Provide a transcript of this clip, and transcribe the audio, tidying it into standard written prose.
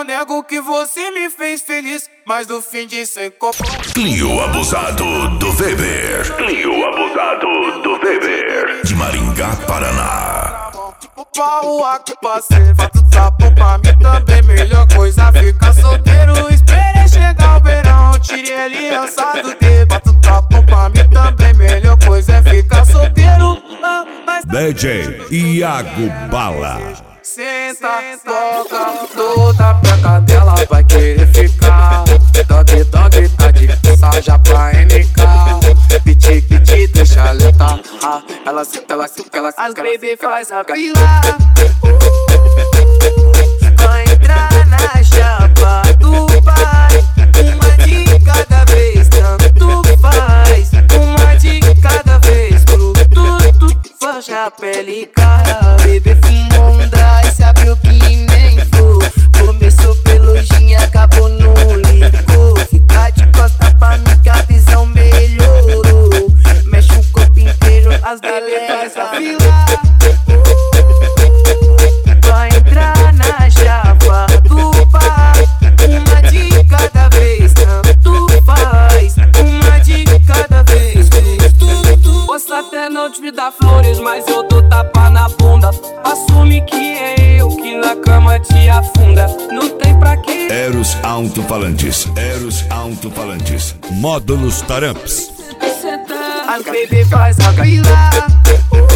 não nego que você me fez feliz, mas no fim de sem copo. Clio Abusado do Weber. Clio Abusado do Weber. De Maringá, Paraná. Pau aqui parceiro, fato sapo pra mim também. Melhor coisa ficar solteiro. Esperei chegar o verão, tirei aliança do dedo. Fato sapo pra mim também. Melhor coisa é ficar solteiro. DJ Iago Bala. Senta, toca, toda peca dela vai querer ficar. Dog, dog, tá difícil já pra NK. Piti, piti, deixa ela tá. Ela senta, ela senta, ela senta. As baby faz a fila. Vai entrar na chapa do pai. Uma de cada vez, tanto faz. Uma de cada vez, pro tudo. Fecha a pele, cara. Bebê fumou um dry, se abriu que nem for. Começou pelojinha, acabou no licor. Fica de costa pra mim que a visão melhorou. Mexe o corpo inteiro, as belezas a fila. Vai entrar na chapa do pai. Uma de cada vez, tanto faz. Uma de cada vez, posso até não te dar flores, mas eu dou tapa na bunda. Assume que é eu que na cama te afunda. Não tem pra quê. Eros Alto-Falantes. Eros Alto-Falantes. Módulos Taramps. As baby faz a fila.